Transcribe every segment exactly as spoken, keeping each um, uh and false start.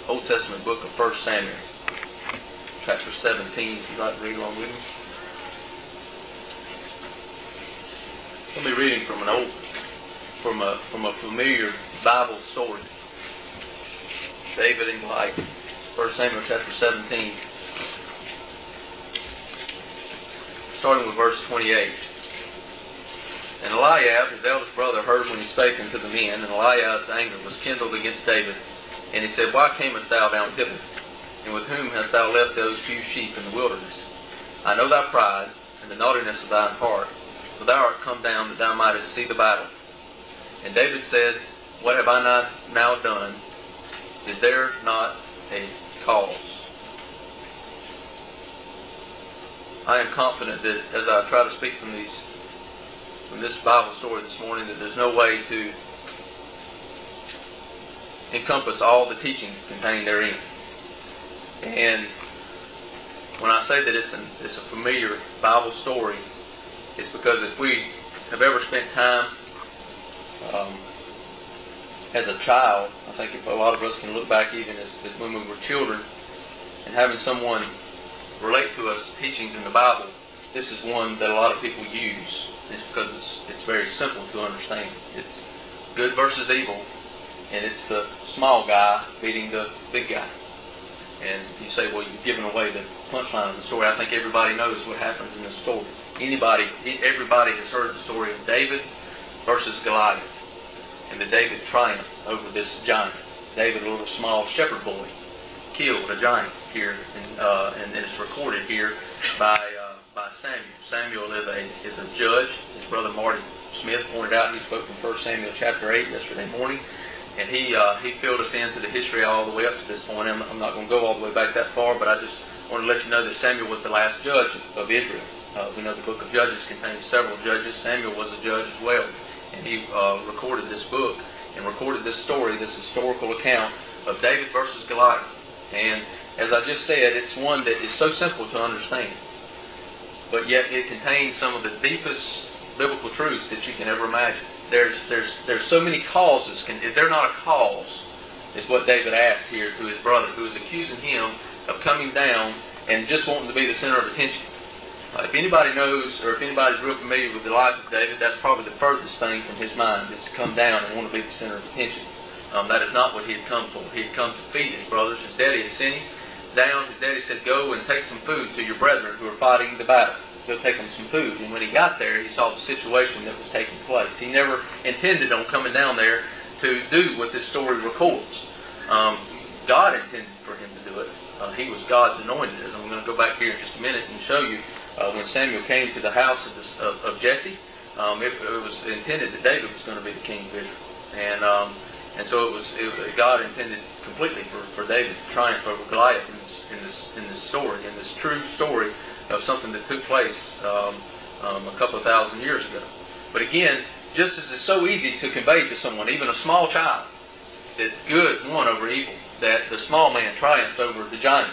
Old Testament book of First Samuel, chapter seventeen, if you'd like to read along with me. I'll be reading from an old, from a from a familiar Bible story. David and Goliath. First Samuel chapter seventeen. Starting with verse twenty-eight. And Eliab, his eldest brother, heard when he spake unto the men, and Eliab's anger was kindled against David. And he said, Why camest thou down hither? And with whom hast thou left those few sheep in the wilderness? I know thy pride, and the naughtiness of thine heart, for thou art come down that thou mightest see the battle. And David said, What have I not now done? Is there not a cause? I am confident that as I try to speak from these, from this Bible story this morning, that there's no way to encompass all the teachings contained therein. And when I say that it's, an, it's a familiar Bible story, it's because if we have ever spent time um, as a child, I think if a lot of us can look back even as, as when we were children, and having someone relate to us teachings in the Bible, this is one that a lot of people use. It's because it's, it's very simple to understand. It's good versus evil, and it's the small guy beating the big guy. And you say, well, you've given away the punchline of the story. I think everybody knows what happens in this story. Anybody, everybody has heard the story of David versus Goliath, and the David triumphed over this giant. David, a little small shepherd boy, killed a giant here, and, uh, and, and it's recorded here by uh, by Samuel. Samuel is a is a judge. His brother Marty Smith pointed out. He spoke from First Samuel chapter eight yesterday morning, and he uh, he filled us into the history all the way up to this point. I'm, I'm not going to go all the way back that far, but I just want to let you know that Samuel was the last judge of Israel. Uh, we know the book of Judges contains several judges. Samuel was a judge as well, and he uh, recorded this book and recorded this story, this historical account of David versus Goliath. And as I just said, it's one that is so simple to understand, but yet it contains some of the deepest biblical truths that you can ever imagine. There's there's there's so many causes. Can, is there not a cause? Is what David asked here to his brother, who is accusing him of coming down and just wanting to be the center of attention. Uh, if anybody knows, or if anybody's real familiar with the life of David, that's probably the furthest thing from his mind, is to come down and want to be the center of attention. Um, that is not what he had come for. He had come to feed his brothers. His daddy had sent him down. His daddy said, go and take some food to your brethren who are fighting the battle. Go take them some food. And when he got there, he saw the situation that was taking place. He never intended on coming down there to do what this story records. Um, God intended for him to do it. Uh, he was God's anointed. And I'm going to go back here in just a minute and show you uh, when Samuel came to the house of, this, of, of Jesse, um, it, it was intended that David was going to be the king of Israel. And um, and so it was it, God intended completely for, for David to triumph over Goliath in this, in this in this story, in this true story of something that took place um, um, a couple of thousand years ago. But again, just as it's so easy to convey to someone, even a small child, that good won over evil, that the small man triumphed over the giant,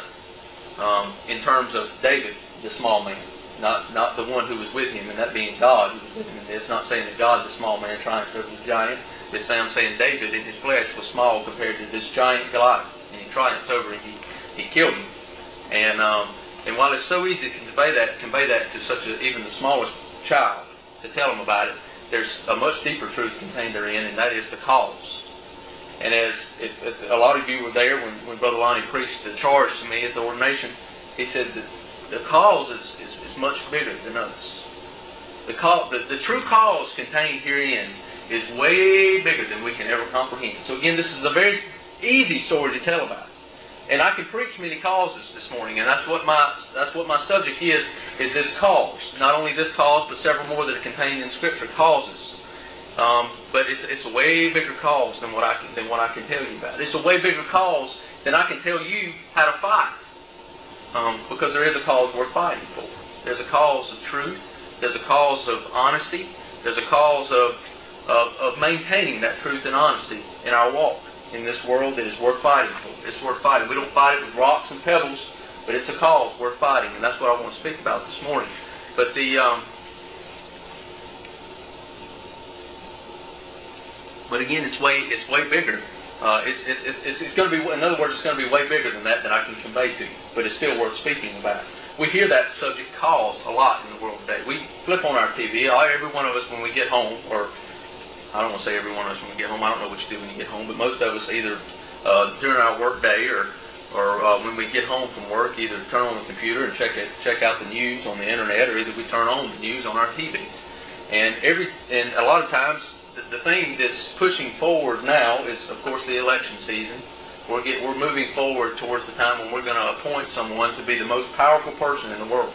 um, in terms of David, the small man, not not the one who was with him, and that being God who was with him in this. Not saying that God, the small man, triumphed over the giant. This I'm saying David in his flesh was small compared to this giant Goliath, and he triumphed over him. He he killed him, and um, and while it's so easy to convey that convey that to such a, even the smallest child, to tell them about it, there's a much deeper truth contained therein, and that is the cause. And as if, if a lot of you were there when, when Brother Lonnie preached the charge to me at the ordination, he said that the cause is, is, is much bigger than us. The, cause, the, the true cause contained herein is way bigger than we can ever comprehend. So again, this is a very easy story to tell about. And I can preach many causes this morning, and that's what my that's what my subject is, is this cause. Not only this cause, but several more that are contained in Scripture, causes. Um, but it's it's a way bigger cause than what I can than what I can tell you about. It's a way bigger cause than I can tell you how to fight. Um, because there is a cause worth fighting for. There's a cause of truth. There's a cause of honesty. There's a cause of Of, of maintaining that truth and honesty in our walk in this world that is worth fighting for. It's worth fighting. We don't fight it with rocks and pebbles, but it's a cause worth fighting, and that's what I want to speak about this morning. But the um, but again, it's way it's way bigger Uh, it's, it's, it's, it's going to be, in other words, it's going to be way bigger than that that I can convey to you, but it's still worth speaking about. We hear that subject calls a lot in the world today. We flip on our T V, every one of us when we get home, or I don't want to say every one of us when we get home, I don't know what you do when you get home, but most of us either uh, during our work day or or uh, when we get home from work, either turn on the computer and check it, check out the news on the internet, or either we turn on the news on our T Vs. And every and a lot of times, the, the thing that's pushing forward now is, of course, the election season. We're get, we're moving forward towards the time when we're going to appoint someone to be the most powerful person in the world.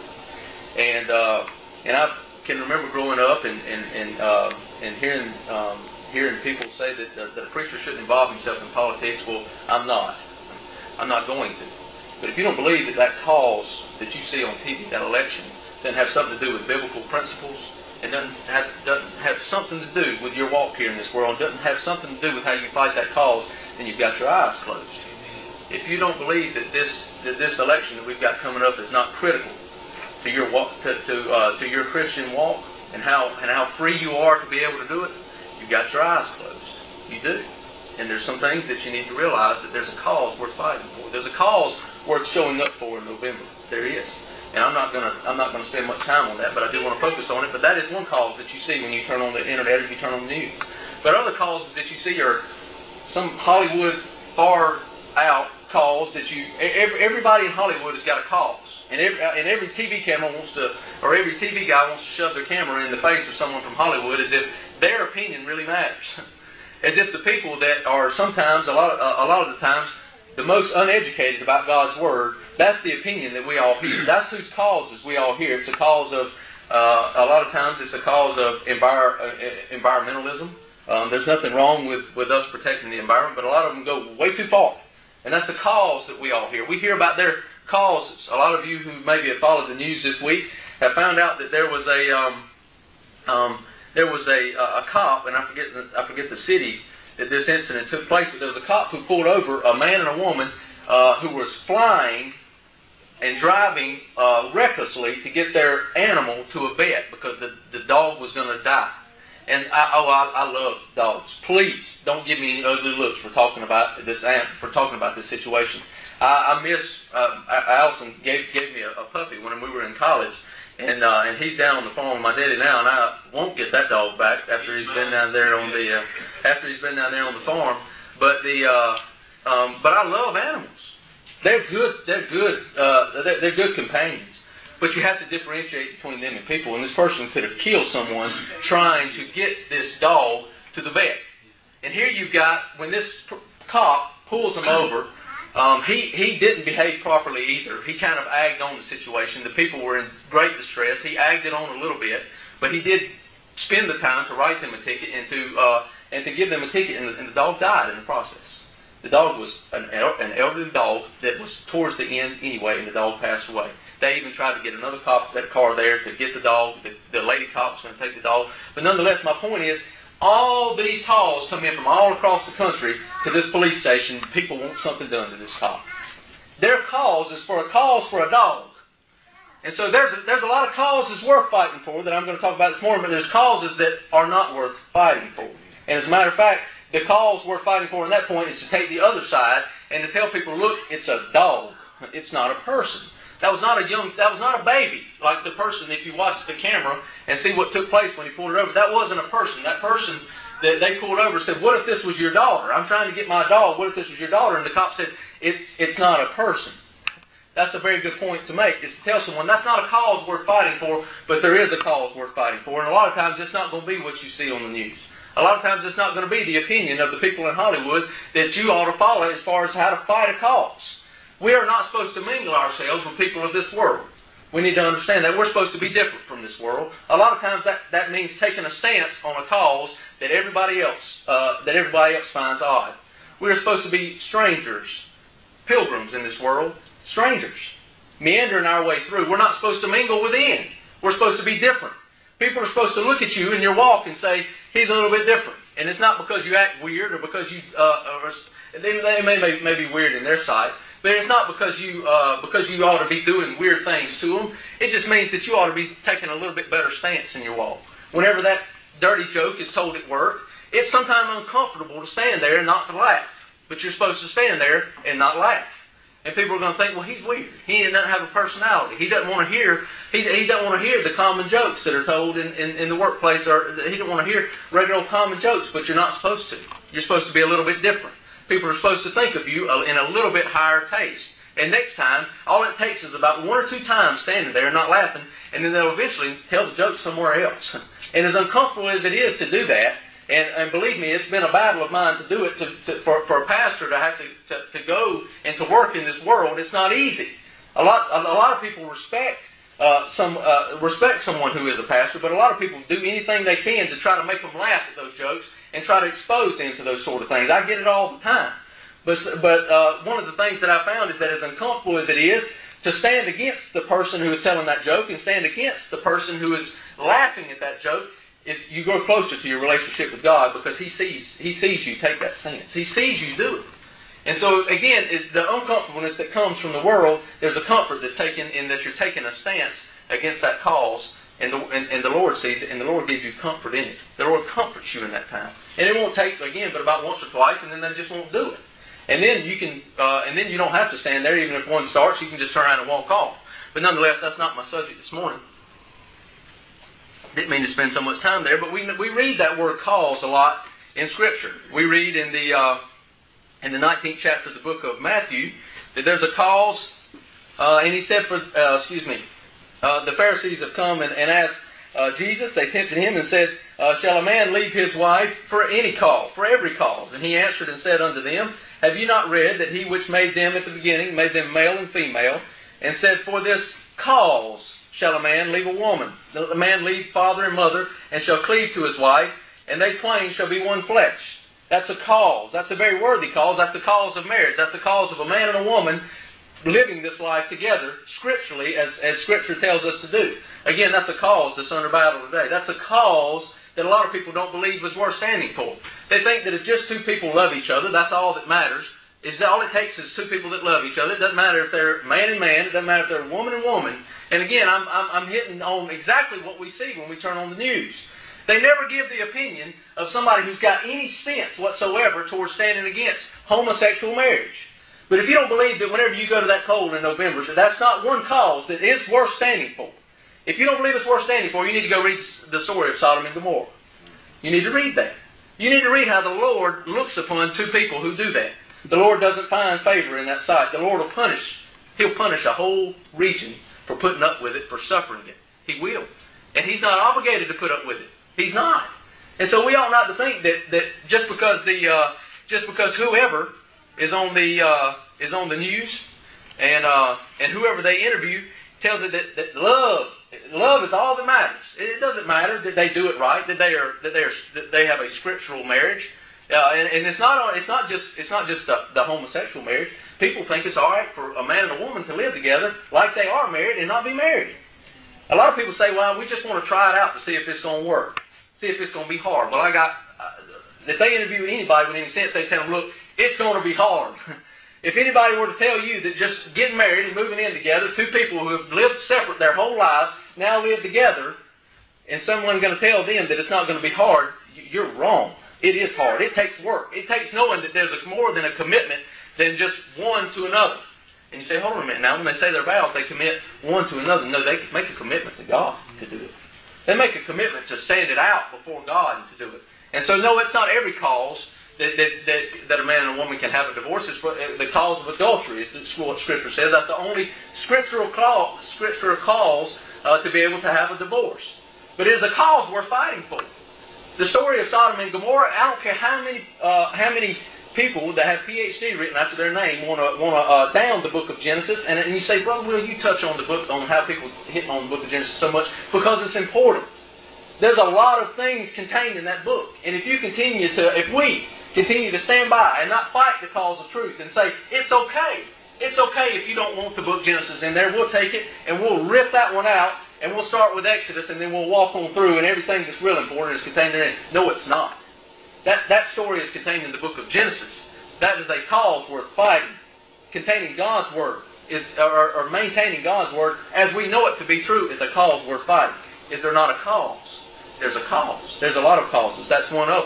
And uh, and I can remember growing up and and and, uh, and hearing um, hearing people say that, uh, that a preacher shouldn't involve himself in politics. Well, I'm not. I'm not going to. But if you don't believe that that cause that you see on T V, that election, doesn't have something to do with biblical principles, and doesn't have, doesn't have something to do with your walk here in this world, doesn't have something to do with how you fight that cause, then you've got your eyes closed. If you don't believe that this that this election that we've got coming up is not critical to your walk, to to, uh, to your Christian walk, and how and how free you are to be able to do it, you've got your eyes closed. You do. And there's some things that you need to realize that there's a cause worth fighting for. There's a cause worth showing up for in November. There is. And I'm not gonna I'm not gonna spend much time on that, but I do want to focus on it. But that is one cause that you see when you turn on the internet or you turn on the news. But other causes that you see are some Hollywood far out cause that you every, everybody in Hollywood has got a cause. And every and every T V camera wants to or every T V guy wants to shove their camera in the face of someone from Hollywood as if their opinion really matters. As if the people that are sometimes, a lot of, uh, a lot of the times, the most uneducated about God's Word, that's the opinion that we all hear. That's whose causes we all hear. It's a cause of, uh, a lot of times it's a cause of envir- uh, environmentalism. Um, there's nothing wrong with, with us protecting the environment, but a lot of them go way too far. And that's the cause that we all hear. We hear about their causes. A lot of you who maybe have followed the news this week have found out that there was a... Um, um, There was a, a cop, and I forget the, I forget the city that this incident took place, but there was a cop who pulled over a man and a woman uh, who was flying and driving uh, recklessly to get their animal to a vet because the, the dog was going to die. And I, oh, I, I love dogs. Please don't give me any ugly looks for talking about this for talking about this situation. I, I miss uh, Allison gave gave me a, a puppy when we were in college. And uh, and he's down on the farm with my daddy now, and I won't get that dog back after he's been down there on the uh, after he's been down there on the farm. But the uh, um, but I love animals. They're good. They're good. Uh, they're, they're good companions. But you have to differentiate between them and people. And this person could have killed someone trying to get this dog to the vet. And here you've got when this cop pulls him over. Um, he, he didn't behave properly either. He kind of agged on the situation. The people were in great distress. He agged it on a little bit, but he did spend the time to write them a ticket and to uh, and to give them a ticket, and the, and the dog died in the process. The dog was an, an elderly dog that was towards the end anyway, and the dog passed away. They even tried to get another cop, that car there, to get the dog. The, the lady cop was going to take the dog. But nonetheless, my point is, all these calls come in from all across the country to this police station. People want something done to this cop. Their cause is for a cause for a dog. And so there's a, there's a lot of causes worth fighting for that I'm going to talk about this morning, but there's causes that are not worth fighting for. And as a matter of fact, the cause worth fighting for in that point is to take the other side and to tell people, look, it's a dog. It's not a person. That was not a young, that was not a baby. Like the person, if you watch the camera and see what took place when he pulled it over, that wasn't a person. That person that they pulled over said, what if this was your daughter? I'm trying to get my dog. What if this was your daughter? And the cop said, it's it's not a person. That's a very good point to make, is to tell someone that's not a cause worth fighting for, but there is a cause worth fighting for. And a lot of times it's not going to be what you see on the news. A lot of times it's not going to be the opinion of the people in Hollywood that you ought to follow as far as how to fight a cause. We are not supposed to mingle ourselves with people of this world. We need to understand that. We're supposed to be different from this world. A lot of times that, that means taking a stance on a cause that everybody else uh, that everybody else finds odd. We're supposed to be strangers, pilgrims in this world, strangers, meandering our way through. We're not supposed to mingle within. We're supposed to be different. People are supposed to look at you in your walk and say, he's a little bit different. And it's not because you act weird or because you, uh, or they, they may, may, may be weird in their sight. But it's not because you uh, because you ought to be doing weird things to them. It just means that you ought to be taking a little bit better stance in your walk. Whenever that dirty joke is told at work, it's sometimes uncomfortable to stand there and not to laugh. but you're supposed to stand there and not laugh. And people are going to think, well, he's weird. He doesn't have a personality. He doesn't want to hear. He, he doesn't want to hear the common jokes that are told in, in, in the workplace. Or he doesn't want to hear regular old common jokes. But you're not supposed to. You're supposed to be a little bit different. People are supposed to think of you in a little bit higher taste. And next time, all it takes is about one or two times standing there and not laughing, and then they'll eventually tell the joke somewhere else. And as uncomfortable as it is to do that, and, and believe me, it's been a battle of mine to do it, to, to, for, for a pastor to have to, to, to go and to work in this world. It's not easy. A lot, a, a lot of people respect uh, some uh, respect someone who is a pastor, but a lot of people do anything they can to try to make them laugh at those jokes and try to expose them to those sort of things. I get it all the time. But, but uh, one of the things that I found is that as uncomfortable as it is to stand against the person who is telling that joke and stand against the person who is laughing at that joke, is you grow closer to your relationship with God, because He sees He sees you take that stance. He sees you do it. And so again, it, the uncomfortableness that comes from the world, there's a comfort that's taken in that you're taking a stance against that cause, and the, and, and the Lord sees it, and the Lord gives you comfort in it. The Lord comforts you in that time. And it won't take, again, but about once or twice, and then they just won't do it. And then you can, uh, and then you don't have to stand there. Even if one starts, you can just turn around and walk off. But nonetheless, that's not my subject this morning. Didn't mean to spend so much time there, but we we read that word "cause" a lot in Scripture. We read in the uh, in the nineteenth chapter of the book of Matthew that there's a cause, uh, and he said, "For uh, excuse me, uh, the Pharisees have come and, and asked uh, Jesus. They tempted him and said, uh, shall a man leave his wife for any cause, for every cause? And he answered and said unto them, have you not read that He which made them at the beginning made them male and female, and said, for this cause shall a man leave a woman, a man leave father and mother, and shall cleave to his wife, and they twain shall be one flesh." That's a cause. That's a very worthy cause. That's the cause of marriage. That's the cause of a man and a woman living this life together scripturally, as, as Scripture tells us to do. Again, that's a cause that's under battle today. That's a cause that a lot of people don't believe is worth standing for. They think that if just two people love each other, that's all that matters. It's all it takes is two people that love each other. It doesn't matter if they're man and man. It doesn't matter if they're woman and woman. And again, I'm, I'm, I'm hitting on exactly what we see when we turn on the news. They never give the opinion of somebody who's got any sense whatsoever towards standing against homosexual marriage. But if you don't believe that whenever you go to that poll in November, that that's not one cause that is worth standing for. If you don't believe it's worth standing for, you need to go read the story of Sodom and Gomorrah. You need to read that. You need to read how the Lord looks upon two people who do that. The Lord doesn't find favor in that sight. The Lord will punish. He'll punish a whole region for putting up with it, for suffering it. He will. And He's not obligated to put up with it. He's not. And so we ought not to think that, that just because the uh, just because whoever is on the uh, is on the news and uh, and whoever they interview tells it that, that love love is all that matters. It doesn't matter that they do it right, that they are that they are that they have a scriptural marriage. Uh, and, and it's not it's not just it's not just the, the homosexual marriage. People think it's all right for a man and a woman to live together like they are married and not be married. A lot of people say, well, we just want to try it out to see if it's going to work, see if it's going to be hard. Well, I got uh, if they interview anybody with any sense, they tell them, look, it's going to be hard. If anybody were to tell you that just getting married and moving in together, two people who have lived separate their whole lives now live together, and someone's going to tell them that it's not going to be hard, you're wrong. It is hard. It takes work. It takes knowing that there's a, more than a commitment than just one to another. And you say, hold on a minute. Now, when they say their vows, they commit one to another. No, they make a commitment to God to do it. They make a commitment to stand it out before God and to do it. And so, no, it's not every cause that that, that, that a man and a woman can have a divorce. It's the cause of adultery, is what Scripture says. That's the only scriptural cause, scriptural cause uh, to be able to have a divorce. But it is a cause worth fighting for. The story of Sodom and Gomorrah, I don't care how many uh, how many people that have P H D written after their name want to want to uh, down the book of Genesis, and, and you say, Brother Will, you touch on the book, on how people hit on the book of Genesis so much, because it's important. There's a lot of things contained in that book, and if you continue to, if we continue to stand by and not fight the cause of truth and say, it's okay, it's okay if you don't want the book Genesis in there, we'll take it and we'll rip that one out, and we'll start with Exodus, and then we'll walk on through, and everything that's real important is contained therein. No, it's not. That that story is contained in the book of Genesis. That is a cause worth fighting. Containing God's Word, is or, or maintaining God's Word as we know it to be true, is a cause worth fighting. Is there not a cause? There's a cause. There's a lot of causes. That's one of them.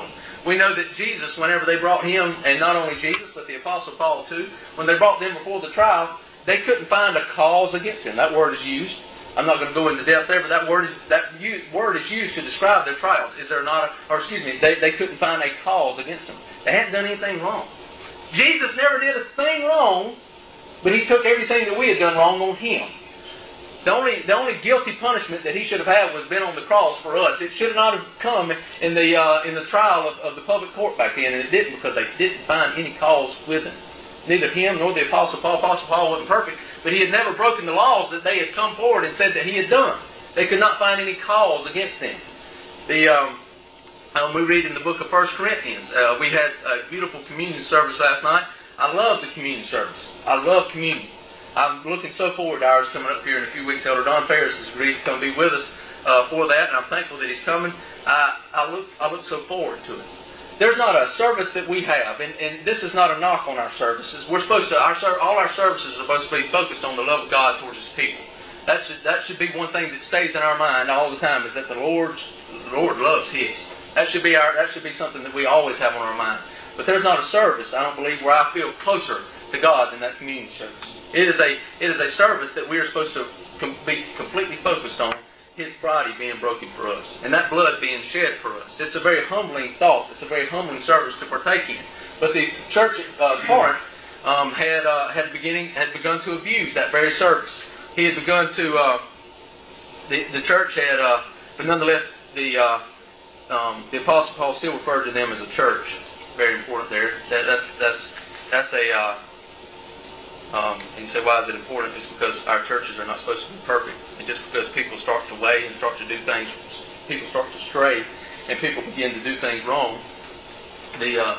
We know that Jesus, whenever they brought him, and not only Jesus, but the Apostle Paul too, when they brought them before the trial, they couldn't find a cause against him. That word is used. I'm not going to go into depth there, but that word is that word is used to describe their trials. Is there not a, or excuse me, they, they couldn't find a cause against him. They hadn't done anything wrong. Jesus never did a thing wrong, but he took everything that we had done wrong on him. The only, the only guilty punishment that he should have had was been on the cross for us. It should not have come in the uh, in the trial of, of the public court back then, and it didn't because they didn't find any cause with him. Neither him nor the Apostle Paul. Apostle Paul wasn't perfect, but he had never broken the laws that they had come forward and said that he had done. They could not find any cause against him. The um, um, we read in the book of First Corinthians. Uh, we had a beautiful communion service last night. I love the communion service. I love communion. I'm looking so forward to ours coming up here in a few weeks. Elder Don Ferris has agreed to come be with us uh, for that, and I'm thankful that he's coming. I, I look I look so forward to it. There's not a service that we have, and, and this is not a knock on our services. We're supposed to, our all our services are supposed to be focused on the love of God towards His people. That should that should be one thing that stays in our mind all the time, is that the Lord the Lord loves His. That should be our that should be something that we always have on our mind. But there's not a service, I don't believe, where I feel closer to God than that communion service. It is a it is a service that we are supposed to com- be completely focused on His body being broken for us, and that blood being shed for us. It's a very humbling thought. It's a very humbling service to partake in. But the church at uh, Corinth um, had uh, had beginning had begun to abuse that very service. He had begun to uh, the the church had, uh, but nonetheless the uh, um, the Apostle Paul still referred to them as a church. Very important there. That, that's that's that's a. Uh, Um, and you say, why is it important? It's because our churches are not supposed to be perfect. And just because people start to weigh and start to do things, people start to stray, and people begin to do things wrong, the uh,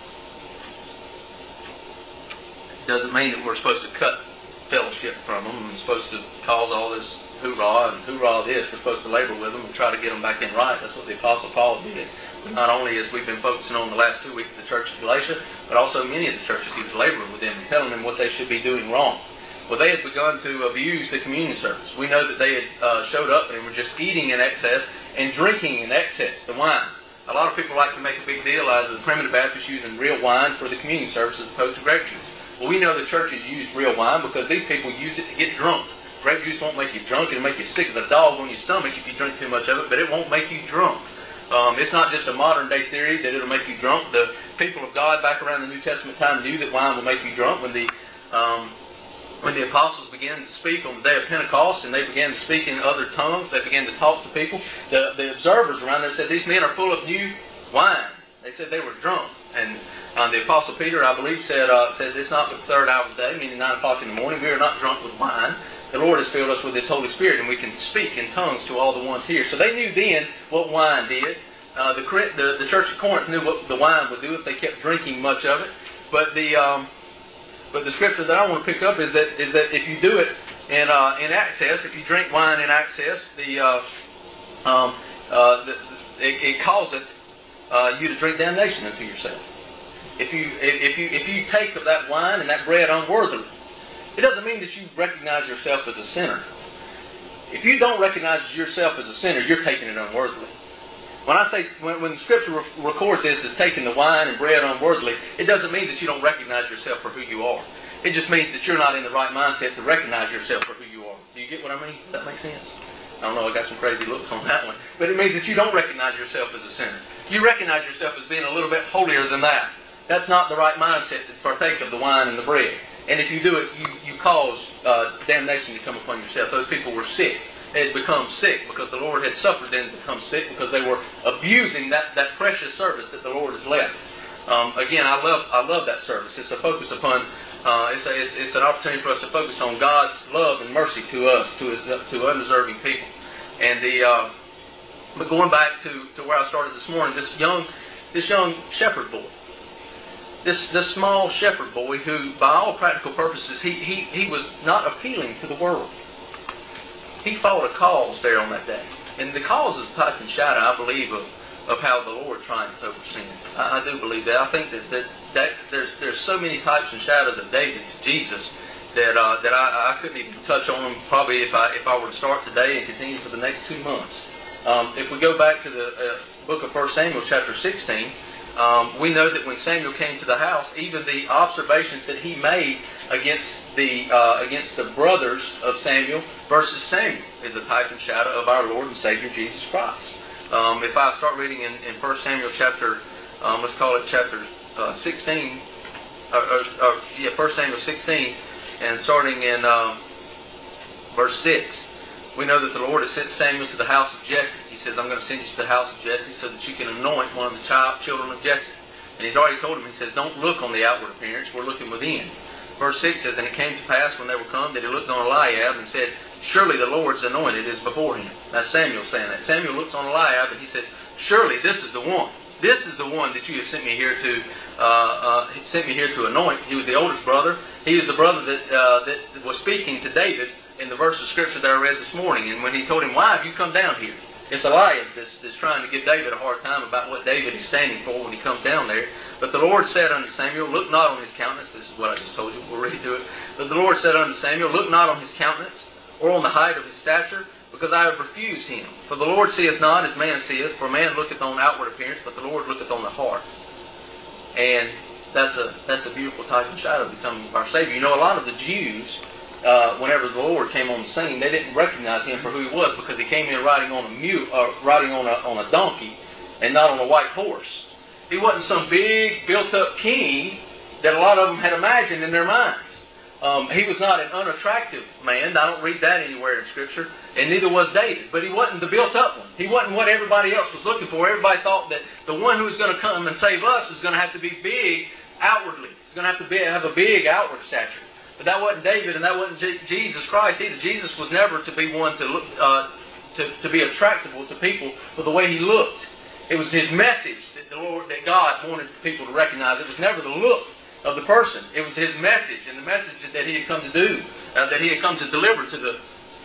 doesn't mean that we're supposed to cut fellowship from them and supposed to cause all this hoorah and hoorah this. We're supposed to labor with them and try to get them back in right. That's what the Apostle Paul did. Not only as we've been focusing on the last two weeks of the church of Galatia, but also many of the churches he was laboring with them and telling them what they should be doing wrong. Well, they had begun to abuse the communion service. We know that they had uh, showed up and were just eating in excess and drinking in excess, the wine. A lot of people like to make a big deal out of the primitive Baptists using real wine for the communion service as opposed to grape juice. Well, we know the churches use real wine because these people use it to get drunk. Grape juice won't make you drunk. It'll make you sick as a dog on your stomach if you drink too much of it, but it won't make you drunk. Um, it's not just a modern day theory that it'll make you drunk. The people of God back around the New Testament time knew that wine will make you drunk. When the um, when the apostles began to speak on the day of Pentecost and they began to speak in other tongues, they began to talk to people. The, the observers around there said, these men are full of new wine. They said they were drunk. And uh, the Apostle Peter, I believe, said, uh, said it's not the third hour of the day, meaning nine o'clock in the morning. We are not drunk with wine. The Lord has filled us with His Holy Spirit, and we can speak in tongues to all the ones here. So they knew then what wine did. Uh, the, the the church of Corinth knew what the wine would do if they kept drinking much of it. But the um, but the scripture that I want to pick up is that is that if you do it in uh, in excess, if you drink wine in excess, the uh, um, uh, the, it, it causeth uh, you to drink damnation unto yourself. If you if you if you take of that wine and that bread unworthily, it doesn't mean that you recognize yourself as a sinner. If you don't recognize yourself as a sinner, you're taking it unworthily. When I say, when, when Scripture re- records this as taking the wine and bread unworthily, it doesn't mean that you don't recognize yourself for who you are. It just means that you're not in the right mindset to recognize yourself for who you are. Do you get what I mean? Does that make sense? I don't know, I got some crazy looks on that one. But it means that you don't recognize yourself as a sinner. You recognize yourself as being a little bit holier than that. That's not the right mindset to partake of the wine and the bread. And if you do it, you, you cause uh, damnation to come upon yourself. Those people were sick. They had become sick because the Lord had suffered them to become sick because they were abusing that, that precious service that the Lord has left. Um, again, I love I love that service. It's a focus upon, uh, it's, a, it's, it's an opportunity for us to focus on God's love and mercy to us, to his, to undeserving people. And the uh, but going back to, to where I started this morning, this young this young shepherd boy, this this small shepherd boy who, by all practical purposes, he he he was not appealing to the world. He fought a cause there on that day. And the cause is type and shadow, I believe, of, of how the Lord triumphs over sin. I, I do believe that. I think that, that, that there's there's so many types and shadows of David to Jesus that uh, that I, I couldn't even touch on them probably if I if I were to start today and continue for the next two months. Um, if we go back to the uh, book of First Samuel chapter sixteen, Um, we know that when Samuel came to the house, even the observations that he made against the uh, against the brothers of Samuel versus Samuel is a type and shadow of our Lord and Savior Jesus Christ. Um, if I start reading in, in First Samuel chapter, um, let's call it chapter uh, sixteen, or, or, or yeah, First Samuel sixteen, and starting in um, verse six, we know that the Lord has sent Samuel to the house of Jesse. He says, I'm going to send you to the house of Jesse so that you can anoint one of the child, children of Jesse. And he's already told him, he says, don't look on the outward appearance, we're looking within. Verse six says, and it came to pass when they were come that he looked on Eliab and said, surely the Lord's anointed is before him. That's Samuel saying that. Samuel looks on Eliab and he says, surely this is the one. This is the one that you have sent me here to uh, uh, sent me here to anoint. He was the oldest brother. He was the brother that uh, that was speaking to David in the verse of Scripture that I read this morning. And when he told him, why have you come down here? It's Eliab that's, that's trying to give David a hard time about what David is standing for when he comes down there. But the Lord said unto Samuel, look not on his countenance. This is what I just told you. We'll read through it. But the Lord said unto Samuel, look not on his countenance, or on the height of his stature, because I have refused him. For the Lord seeth not as man seeth, for man looketh on outward appearance, but the Lord looketh on the heart. And that's a that's a beautiful type and shadow of becoming our Savior. You know, a lot of the Jews, uh, whenever the Lord came on the scene, they didn't recognize him for who he was, because he came in riding on a mule, uh, riding on a on a donkey, and not on a white horse. He wasn't some big built-up king that a lot of them had imagined in their minds. Um, he was not an unattractive man. I don't read that anywhere in Scripture. And neither was David. But he wasn't the built-up one. He wasn't what everybody else was looking for. Everybody thought that the one who was going to come and save us is going to have to be big outwardly. He's going to have to be, have a big outward stature. But that wasn't David, and that wasn't J- Jesus Christ either. Jesus was never to be one to look, uh, to, to be attractable to people for the way he looked. It was his message that the Lord, that God wanted people to recognize. It was never the look of the person. It was his message, and the message that he had come to do, uh, that he had come to deliver to the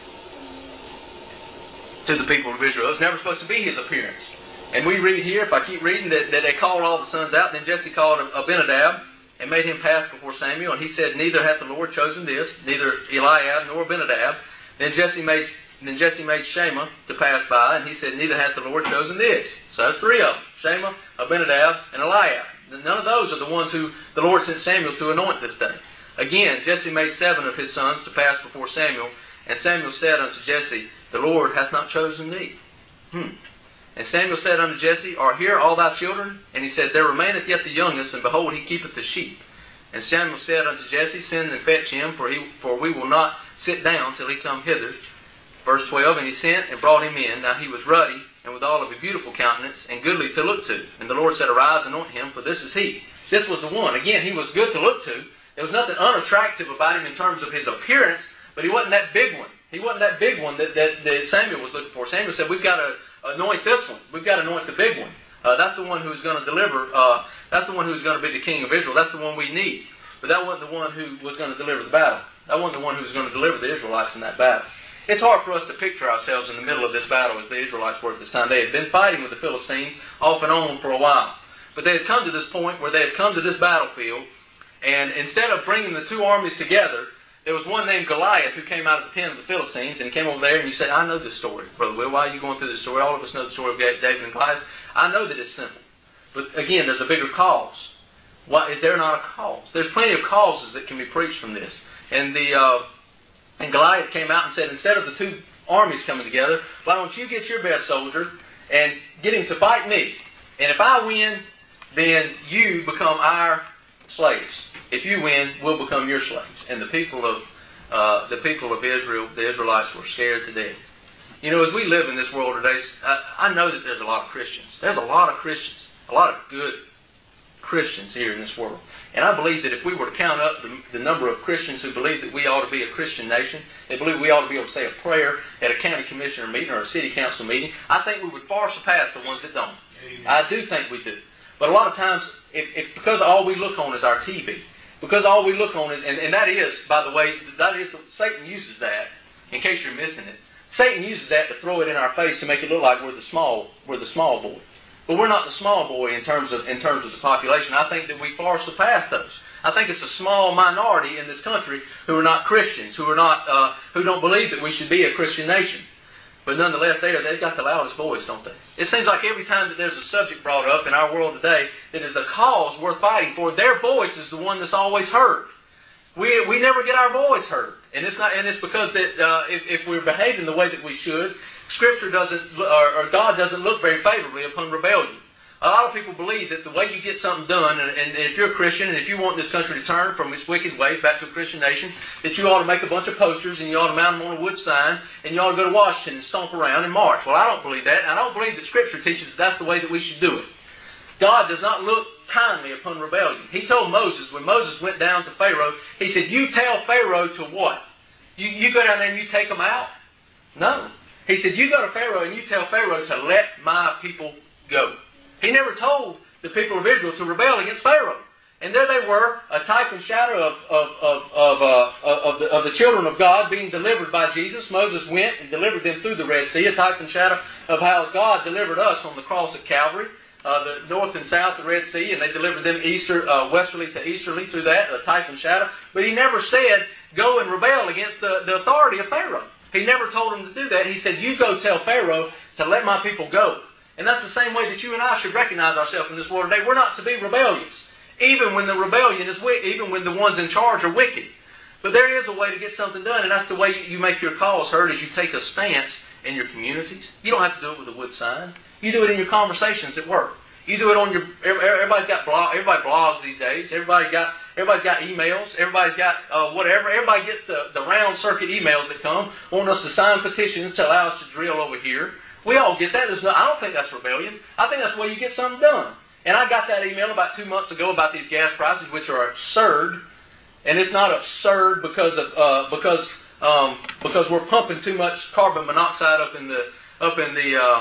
to the people of Israel. It was never supposed to be his appearance. And we read here, if I keep reading, that, that they called all the sons out. Then Jesse called Abinadab and made him pass before Samuel. And he said, neither hath the Lord chosen this, neither Eliab nor Abinadab. Then Jesse made then Jesse made Shammah to pass by, and he said, neither hath the Lord chosen this. So three of them, Shammah, Abinadab, and Eliab. None of those are the ones who the Lord sent Samuel to anoint this day. Again, Jesse made seven of his sons to pass before Samuel. And Samuel said unto Jesse, the Lord hath not chosen thee. Hmm. And Samuel said unto Jesse, are here all thy children? And he said, there remaineth yet the youngest, and behold, he keepeth the sheep. And Samuel said unto Jesse, send and fetch him, for he for we will not sit down till he come hither. Verse twelve, and he sent and brought him in. Now he was ruddy, and with all of a beautiful countenance, and goodly to look to. And the Lord said, arise, anoint him, for this is he. This was the one. Again, he was good to look to. There was nothing unattractive about him in terms of his appearance, but he wasn't that big one. He wasn't that big one that, that, that Samuel was looking for. Samuel said, we've got to anoint this one. We've got to anoint the big one. Uh, that's the one who's going to deliver. Uh, that's the one who's going to be the king of Israel. That's the one we need. But that wasn't the one who was going to deliver the battle. That wasn't the one who was going to deliver the Israelites in that battle. It's hard for us to picture ourselves in the middle of this battle as the Israelites were at this time. They had been fighting with the Philistines off and on for a while. But they had come to this point where they had come to this battlefield, and instead of bringing the two armies together, there was one named Goliath who came out of the tent of the Philistines, and he came over there, and you say, I know this story, Brother Will. Why are you going through this story? All of us know the story of David and Goliath. I know that it's simple. But again, there's a bigger cause. Why is there not a cause? There's plenty of causes that can be preached from this. And the uh, and Goliath came out and said, instead of the two armies coming together, why don't you get your best soldier and get him to fight me? And if I win, then you become our slaves. If you win, we'll become your slaves. And the people of uh, the people of Israel, the Israelites, were scared to death. You know, as we live in this world today, I, I know that there's a lot of Christians. There's a lot of Christians, a lot of good Christians here in this world. And I believe that if we were to count up the, the number of Christians who believe that we ought to be a Christian nation, they believe we ought to be able to say a prayer at a county commissioner meeting or a city council meeting, I think we would far surpass the ones that don't. Amen. I do think we do. But a lot of times, if, if because all we look on is our T V, because all we look on is, and, and that is, by the way, that is, Satan uses that, in case you're missing it. Satan uses that to throw it in our face to make it look like we're the small, we're the small boy. But we're not the small boy in terms of in terms of the population. I think that we far surpass those. I think it's a small minority in this country who are not Christians, who are not uh, who don't believe that we should be a Christian nation. But nonetheless, they are, they've got the loudest voice, don't they? It seems like every time that there's a subject brought up in our world today that is a cause worth fighting for, their voice is the one that's always heard. We we never get our voice heard. And it's not, and it's because that uh, if, if we're behaving the way that we should, Scripture doesn't, or, or God doesn't look very favorably upon rebellion. A lot of people believe that the way you get something done, and, and if you're a Christian, and if you want this country to turn from its wicked ways back to a Christian nation, that you ought to make a bunch of posters, and you ought to mount them on a wood sign, and you ought to go to Washington and stomp around and march. Well, I don't believe that, and I don't believe that Scripture teaches that that's the way that we should do it. God does not look kindly upon rebellion. He told Moses, when Moses went down to Pharaoh, he said, you tell Pharaoh to what? You, you go down there and you take them out? No. He said, you go to Pharaoh and you tell Pharaoh to let my people go. He never told the people of Israel to rebel against Pharaoh. And there they were, a type and shadow of, of, of, of, uh, of, the, of the children of God being delivered by Jesus. Moses went and delivered them through the Red Sea, a type and shadow of how God delivered us on the cross at Calvary. Uh, the north and south, the Red Sea, and they delivered them easter, uh, westerly to easterly through that, a type and shadow. But he never said, go and rebel against the, the authority of Pharaoh. He never told them to do that. He said, you go tell Pharaoh to let my people go. And that's the same way that you and I should recognize ourselves in this world today. We're not to be rebellious, even when the rebellion is wicked, even when the ones in charge are wicked. But there is a way to get something done, and that's the way you make your cause heard, is you take a stance in your communities. You don't have to do it with a wood sign. You do it in your conversations at work. You do it on your. Everybody's got blog. Everybody blogs these days. Everybody got. Everybody's got emails. Everybody's got uh, whatever. Everybody gets the, the round circuit emails that come, wanting us to sign petitions to allow us to drill over here. We all get that. There's no, I don't think that's rebellion. I think that's the way you get something done. And I got that email about two months ago about these gas prices, which are absurd. And it's not absurd because of uh, because um, because we're pumping too much carbon monoxide up in the up in the uh,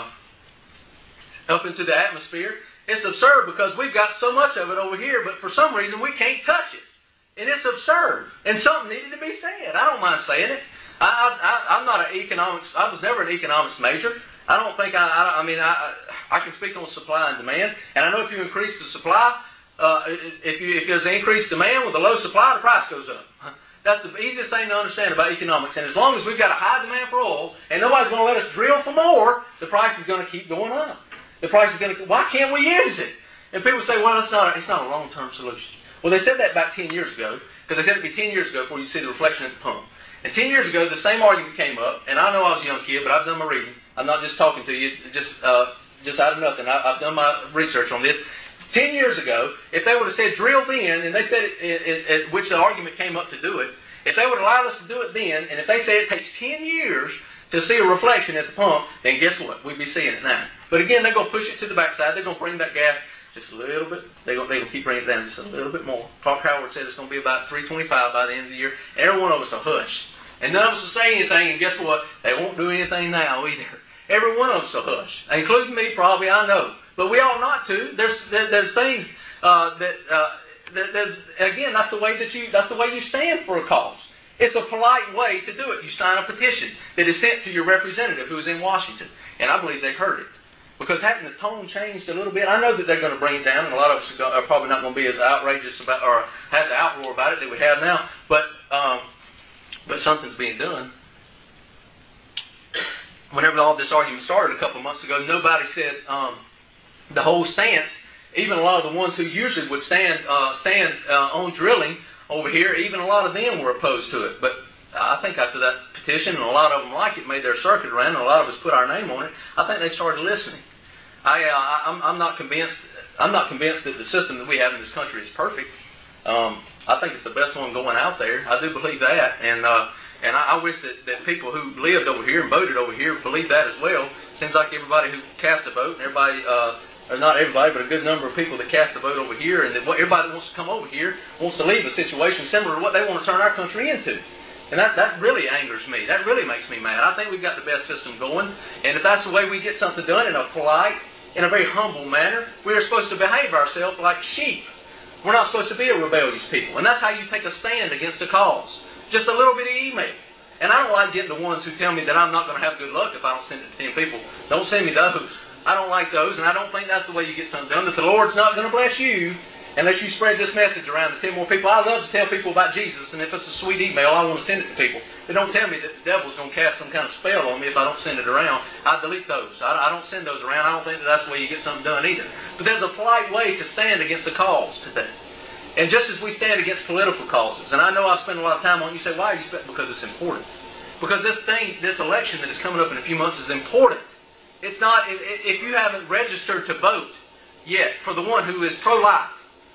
up into the atmosphere. It's absurd because we've got so much of it over here, but for some reason we can't touch it. And it's absurd. And something needed to be said. I don't mind saying it. I, I, I'm not an economics. I was never an economics major. I don't think I. I, I mean, I, I can speak on supply and demand. And I know if you increase the supply, uh, if you if there's an increased demand with a low supply, the price goes up. That's the easiest thing to understand about economics. And as long as we've got a high demand for oil, and nobody's going to let us drill for more, the price is going to keep going up. The price is going to. Why can't we use it? And people say, well, it's not. A, it's not a long-term solution. Well, they said that back ten years ago, because they said it'd be ten years ago before you see the reflection at the pump. And ten years ago, the same argument came up. And I know I was a young kid, but I've done my reading. I'm not just talking to you, just uh, just out of nothing. I, I've done my research on this. Ten years ago, if they would have said drill then, and they said it, it, it, it, which the argument came up to do it, if they would have allowed us to do it then, and if they say it takes ten years to see a reflection at the pump, then guess what? We'd be seeing it now. But again, they're going to push it to the backside. They're going to bring that gas just a little bit. They're going, they're going to keep bringing it down just a little bit more. Clark Howard said it's going to be about three twenty-five by the end of the year. Every one of us will hush. And none of us will say anything, and guess what? They won't do anything now either. Every one of us will hush, including me probably, I know. But we ought not to. There's there, there's things uh, that, uh, that there's, again, that's the way that you that's the way you stand for a cause. It's a polite way to do it. You sign a petition that is sent to your representative who is in Washington. And I believe they've heard it. Because having the tone changed a little bit, I know that they're going to bring it down, and a lot of us are probably not going to be as outrageous about or have the outroar about it that we have now. But um, but something's being done. Whenever all this argument started a couple of months ago, nobody said um, the whole stance. Even a lot of the ones who usually would stand uh, stand uh, on drilling over here, even a lot of them were opposed to it. But I think after that petition, and a lot of them like it, made their circuit around, and a lot of us put our name on it, I think they started listening. I, uh, I I'm, I'm not convinced. I'm not convinced that the system that we have in this country is perfect. Um, I think it's the best one going out there. I do believe that, and uh, and I, I wish that, that people who lived over here and voted over here believe that as well. Seems like everybody who cast a vote, and everybody. Uh, Or not everybody, but a good number of people that cast a vote over here, and that everybody that wants to come over here wants to leave a situation similar to what they want to turn our country into. And that, that really angers me. That really makes me mad. I think we've got the best system going, and if that's the way we get something done in a polite, in a very humble manner, we're supposed to behave ourselves like sheep. We're not supposed to be a rebellious people, and that's how you take a stand against a cause. Just a little bit of email. And I don't like getting the ones who tell me that I'm not going to have good luck if I don't send it to ten people. Don't send me those. I don't like those, and I don't think that's the way you get something done. That the Lord's not going to bless you Unless you spread this message around to ten more people. I love to tell people about Jesus, and if it's a sweet email, I want to send it to people. They don't tell me that the devil's going to cast some kind of spell on me if I don't send it around. I delete those. I, I don't send those around. I don't think that that's the way you get something done either. But there's a polite way to stand against the cause today. And just as we stand against political causes, and I know I've spent a lot of time on it, you say, why are you spending? Because it's important. Because this thing, this election that is coming up in a few months is important. It's not, if you haven't registered to vote yet for the one who is pro-life,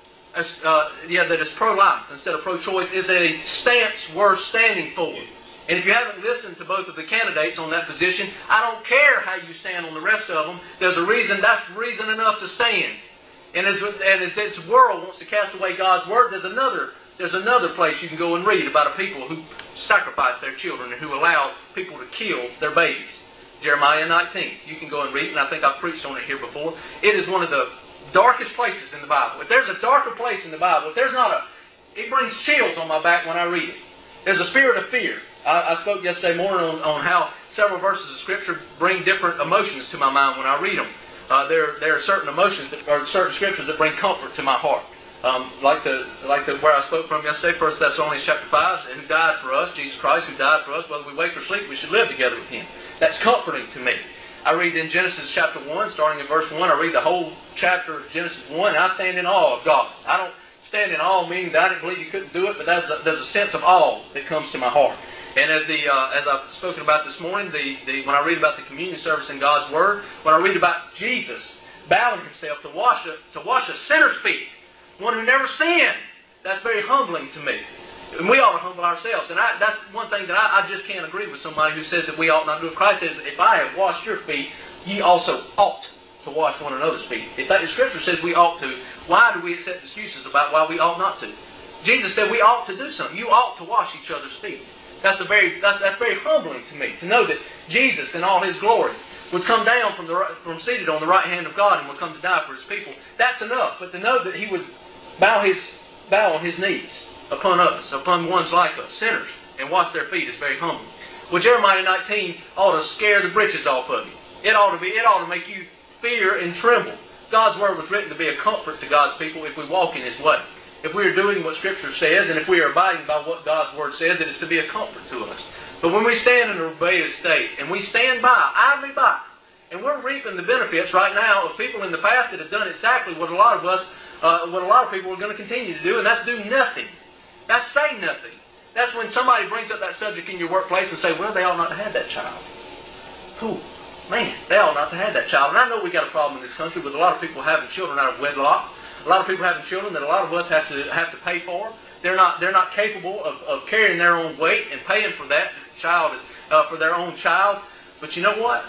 uh, yeah, that is pro-life instead of pro-choice, is a stance worth standing for. And if you haven't listened to both of the candidates on that position, I don't care how you stand on the rest of them. There's a reason, that's reason enough to stand. And as, and as this world wants to cast away God's Word, there's another, there's another place you can go and read about a people who sacrifice their children and who allow people to kill their babies. Jeremiah nineteen. You can go and read it, and I think I've preached on it here before. It is one of the darkest places in the Bible. If there's a darker place in the Bible, if there's not a, it brings chills on my back when I read it. There's a spirit of fear. I, I spoke yesterday morning on, on how several verses of Scripture bring different emotions to my mind when I read them. Uh, there, there are certain emotions, that, or certain Scriptures that bring comfort to my heart. Um, like the like the where I spoke from yesterday, First Thessalonians chapter five, who died for us, Jesus Christ, who died for us, whether we wake or sleep, we should live together with Him. That's comforting to me. I read in Genesis chapter one, starting in verse one, I read the whole chapter of Genesis one, and I stand in awe of God. I don't stand in awe meaning that I didn't believe you couldn't do it, but that's a, there's a sense of awe that comes to my heart. And as the uh, as I've spoken about this morning, the, the when I read about the communion service in God's Word, when I read about Jesus bowing Himself to wash a, to wash a sinner's feet, one who never sinned, that's very humbling to me. And we ought to humble ourselves. And I, that's one thing that I, I just can't agree with somebody who says that we ought not do it. Christ says, if I have washed your feet, ye also ought to wash one another's feet. If that, the Scripture says we ought to, why do we accept excuses about why we ought not to? Jesus said we ought to do something. You ought to wash each other's feet. That's a very that's, that's very humbling to me, to know that Jesus in all His glory would come down from the from seated on the right hand of God and would come to die for His people. That's enough. But to know that He would bow his bow on His knees upon us, upon ones like us, sinners, and wash their feet is very humbling. Well, Jeremiah nineteen ought to scare the britches off of you. It ought to be. It ought to make you fear and tremble. God's Word was written to be a comfort to God's people if we walk in His way. If we are doing what Scripture says, and if we are abiding by what God's Word says, it is to be a comfort to us. But when we stand in a rebellious state, and we stand by, idly by, and we're reaping the benefits right now of people in the past that have done exactly what a lot of us, uh, what a lot of people are going to continue to do, and that's do nothing. That's say nothing. That's when somebody brings up that subject in your workplace and say, well, they ought not to have that child. Whew, man, they ought not to have that child. And I know we got a problem in this country with a lot of people having children out of wedlock. A lot of people having children that a lot of us have to have to pay for. They're not they're not capable of, of carrying their own weight and paying for that child uh, for their own child. But you know what?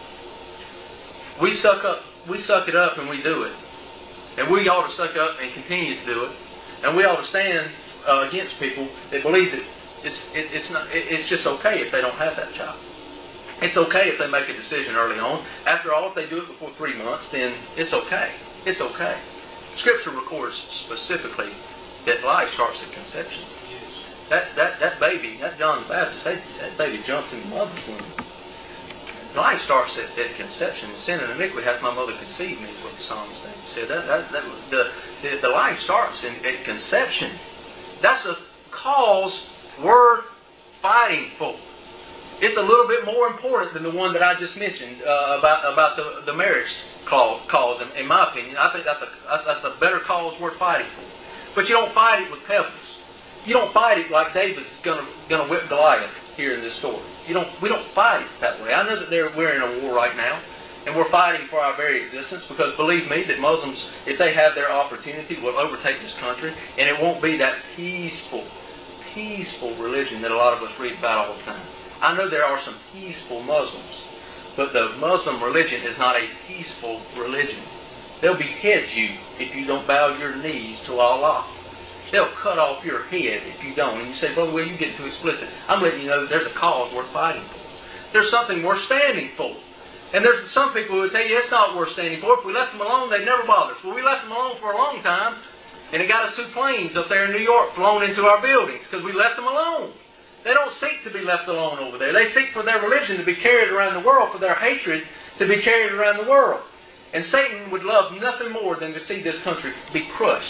We suck up we suck it up and we do it. And we ought to suck up and continue to do it. And we ought to stand uh, against people that believe that it's it, it's not it, it's just okay if they don't have that child. It's okay if they make a decision early on. After all, if they do it before three months, then it's okay. It's okay. Scripture records specifically that life starts at conception. That that that baby, that John the Baptist, that, that baby jumped in the mother's womb. Life starts at, at conception. Sin and iniquity hath my mother conceived me, is what the psalmist said. That, that, that, the, the, the life starts in, at conception. That's a cause worth fighting for. It's a little bit more important than the one that I just mentioned uh, about about the, the marriage cause, in, in my opinion. I think that's a that's, that's a better cause worth fighting for. But you don't fight it with pebbles. You don't fight it like David's gonna gonna whip Goliath here in this story. You don't. We don't fight it that way. I know that they're we're in a war right now, and we're fighting for our very existence. Because believe me, that Muslims, if they have their opportunity, will overtake this country, and it won't be that peaceful, peaceful religion that a lot of us read about all the time. I know there are some peaceful Muslims, but the Muslim religion is not a peaceful religion. They'll behead you if you don't bow your knees to Allah. They'll cut off your head if you don't. And you say, brother, well, you get too explicit. I'm letting you know that there's a cause worth fighting for. There's something worth standing for. And there's some people who would tell you it's not worth standing for. If we left them alone, they'd never bother us. Well, we left them alone for a long time, and it got us two planes up there in New York flown into our buildings because we left them alone. They don't seek to be left alone over there. They seek for their religion to be carried around the world, for their hatred to be carried around the world. And Satan would love nothing more than to see this country be crushed.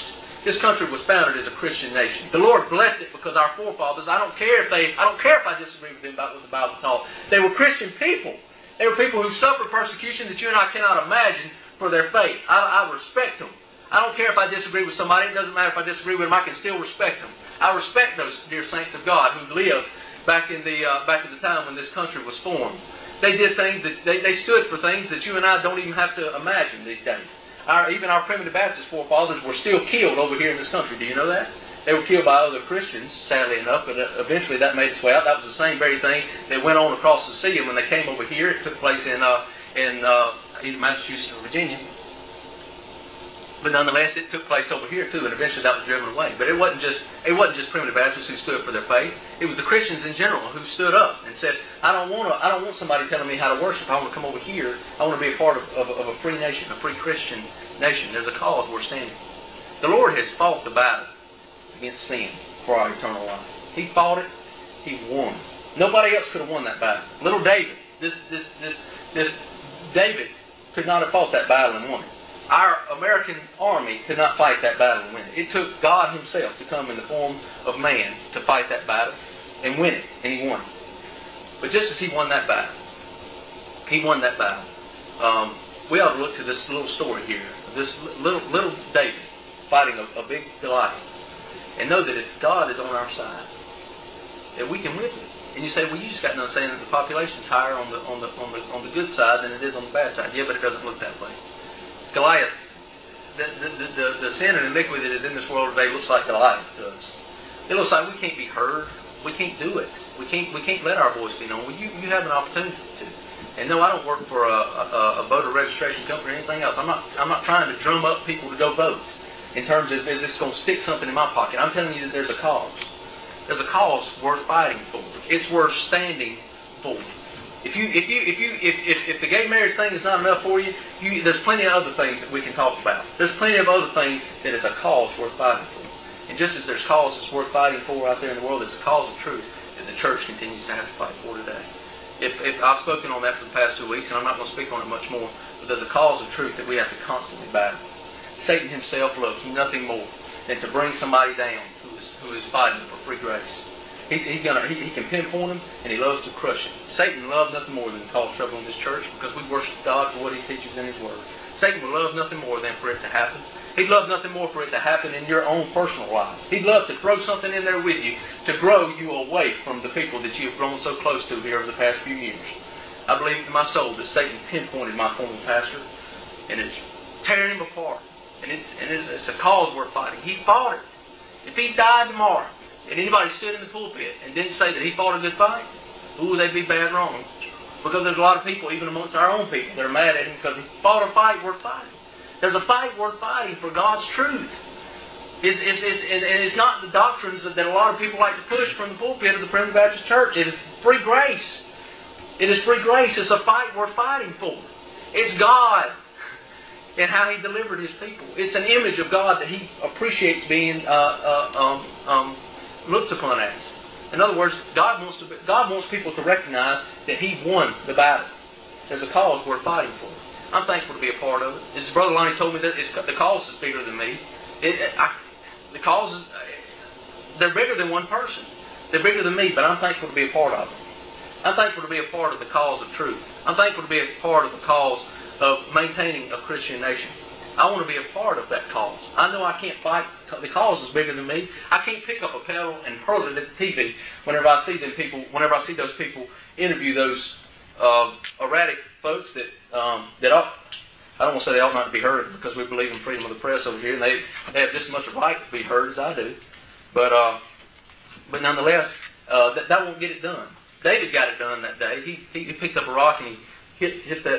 This country was founded as a Christian nation. The Lord blessed it because our forefathers, I don't care if they, I don't care if I disagree with them about what the Bible taught. They were Christian people. They were people who suffered persecution that you and I cannot imagine for their faith. I, I respect them. I don't care if I disagree with somebody. It doesn't matter if I disagree with them. I can still respect them. I respect those dear saints of God who lived back in the uh, back in the time when this country was formed. They did things that they, they stood for things that you and I don't even have to imagine these days. Our, even our primitive Baptist forefathers were still killed over here in this country. Do you know that? They were killed by other Christians, sadly enough, but eventually that made its way out. That was the same very thing that went on across the sea. And when they came over here, it took place in uh, in uh, either Massachusetts or Virginia. But nonetheless, it took place over here too, and eventually that was driven away. But it wasn't just it wasn't just primitive Baptists who stood for their faith. It was the Christians in general who stood up and said, "I don't want to. I don't want somebody telling me how to worship. I want to come over here. I want to be a part of, of, of a free nation, a free Christian nation. There's a cause we're standing." The Lord has fought the battle against sin for our eternal life. He fought it. He won. Nobody else could have won that battle. Little David, this this this this David could not have fought that battle and won it. Our American army could not fight that battle and win it. It took God himself to come in the form of man to fight that battle and win it, and he won it. But just as he won that battle, he won that battle. Um, we ought to look to this little story here, this little little David fighting a, a big Goliath, and know that if God is on our side, that we can win it. And you say, well, you just got done saying that the population's higher on the on the on the on the good side than it is on the bad side. Yeah, but it doesn't look that way. Goliath, the, the, the, the sin and iniquity that is in this world today looks like Goliath to us. It looks like we can't be heard. We can't do it. We can't we can't let our voice be known. Well, you, you have an opportunity to. And no, I don't work for a, a, a voter registration company or anything else. I'm not I'm not trying to drum up people to go vote in terms of, is this going to stick something in my pocket? I'm telling you that there's a cause. There's a cause worth fighting for. It's worth standing for. If you, if you, if you, if, if, if the gay marriage thing is not enough for you, you, there's plenty of other things that we can talk about. There's plenty of other things that is a cause worth fighting for. And just as there's causes worth fighting for out there in the world, there's a cause of truth that the church continues to have to fight for today. If, if I've spoken on that for the past two weeks, and I'm not going to speak on it much more, but there's a cause of truth that we have to constantly battle. Satan himself loves nothing more than to bring somebody down who is who is fighting for free grace. He's, he's gonna he, he can pinpoint him, and he loves to crush him. Satan loved nothing more than to cause trouble in this church because we worship God for what he teaches in his word. Satan would love nothing more than for it to happen. He'd love nothing more for it to happen in your own personal life. He'd love to throw something in there with you to grow you away from the people that you've grown so close to here over the past few years. I believe in my soul that Satan pinpointed my former pastor, and it's tearing him apart. And it's, and it's, it's a cause worth fighting. He fought it. If he died tomorrow, and anybody stood in the pulpit and didn't say that he fought a good fight, ooh, they'd be bad wrong. Because there's a lot of people, even amongst our own people, that are mad at him because he fought a fight worth fighting. There's a fight worth fighting for God's truth. It's, it's, it's, and it's not the doctrines that a lot of people like to push from the pulpit of the Primitive Baptist Church. It is free grace. It is free grace. It's a fight worth fighting for. It's God and how he delivered his people. It's an image of God that he appreciates being uh, uh, um, um, looked upon as. In other words, God wants to, God wants people to recognize that he won the battle. There's a cause worth fighting for. I'm thankful to be a part of it. As Brother Lonnie told me, that it's, the cause is bigger than me. It, I, the cause is, they're bigger than one person. They're bigger than me, but I'm thankful to be a part of it. I'm thankful to be a part of the cause of truth. I'm thankful to be a part of the cause of maintaining a Christian nation. I want to be a part of that cause. I know I can't fight. The cause is bigger than me. I can't pick up a pedal and hurl it at the T V whenever I see them people. Whenever I see those people interview those uh, erratic folks that um, that ought, I don't want to say they ought not to be heard because we believe in freedom of the press over here, and they they have just as much right to be heard as I do. But uh, but nonetheless, uh, that that won't get it done. David got it done that day. He he picked up a rock and he hit hit that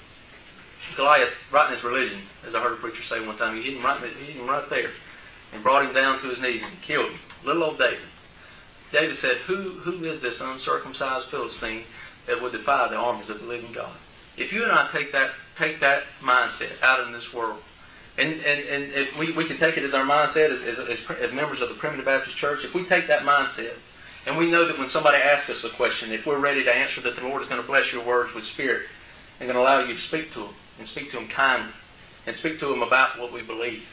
Goliath right in his religion, as I heard a preacher say one time. He hit him right, he hit him right there and brought him down to his knees and killed him. Little old David. David said, who, who is this uncircumcised Philistine that would defy the armies of the living God? If you and I take that take that mindset out in this world, and, and, and if we, we can take it as our mindset as, as, as, as members of the Primitive Baptist Church, if we take that mindset, and we know that when somebody asks us a question, if we're ready to answer that the Lord is going to bless your words with spirit and going to allow you to speak to them, and speak to them kindly, and speak to them about what we believe.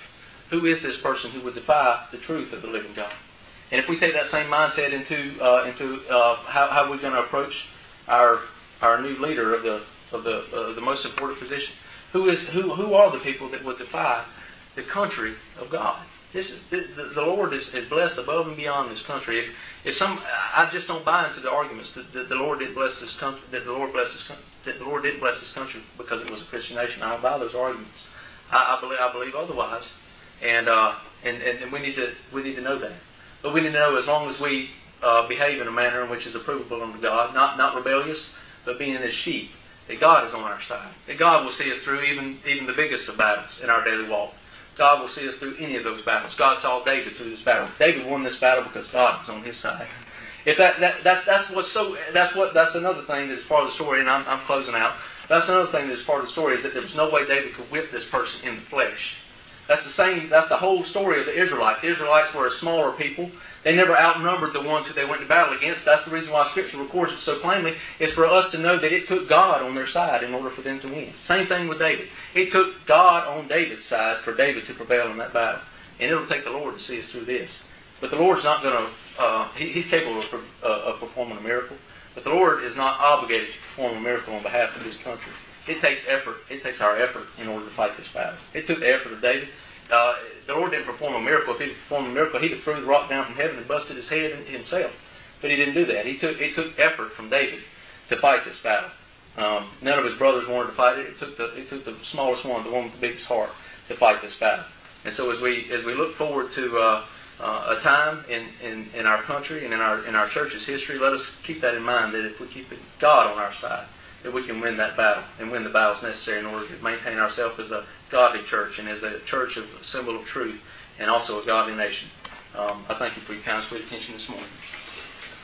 Who is this person who would defy the truth of the living God? And if we take that same mindset into uh, into uh, how, how we're going to approach our our new leader of the of the uh, the most important position, who is who who are the people that would defy the country of God? This is the, the, the Lord is, is blessed above and beyond this country. If, if some, I just don't buy into the arguments that, that the Lord didn't bless this country, that the Lord bless this that the Lord didn't bless this country because it was a Christian nation. I don't buy those arguments. I, I believe I believe otherwise, and uh, and, and and we need to we need to know that. But we need to know, as long as we uh, behave in a manner in which is approvable unto God, not not rebellious, but being as sheep, that God is on our side. That God will see us through even even the biggest of battles in our daily walk. God will see us through any of those battles. God saw David through this battle. David won this battle because God was on his side. If that, that that's that's what's so that's what that's another thing that is part of the story, and I'm I'm closing out. That's another thing that is part of the story, is that there was no way David could whip this person in the flesh. That's the same. That's the whole story of the Israelites. The Israelites were a smaller people. They never outnumbered the ones who they went to battle against. That's the reason why Scripture records it so plainly. Is for us to know that it took God on their side in order for them to win. Same thing with David. It took God on David's side for David to prevail in that battle. And it'll take the Lord to see us through this. But the Lord's not going to. Uh, he, he's capable of, uh, of performing a miracle. But the Lord is not obligated to perform a miracle on behalf of His country. It takes effort. It takes our effort in order to fight this battle. It took the effort of David. Uh, the Lord didn't perform a miracle. If He performed a miracle, He'd have threw the rock down from heaven and busted his head himself. But He didn't do that. He took it took effort from David to fight this battle. Um, none of his brothers wanted to fight it. It took the it took the smallest one, the one with the biggest heart, to fight this battle. And so as we as we look forward to uh, uh, a time in, in, in our country and in our in our church's history, let us keep that in mind, that if we keep God on our side, that we can win that battle and win the battles necessary in order to maintain ourselves as a godly church and as a church of a symbol of truth and also a godly nation. Um, I thank you for your kind, sweet attention this morning.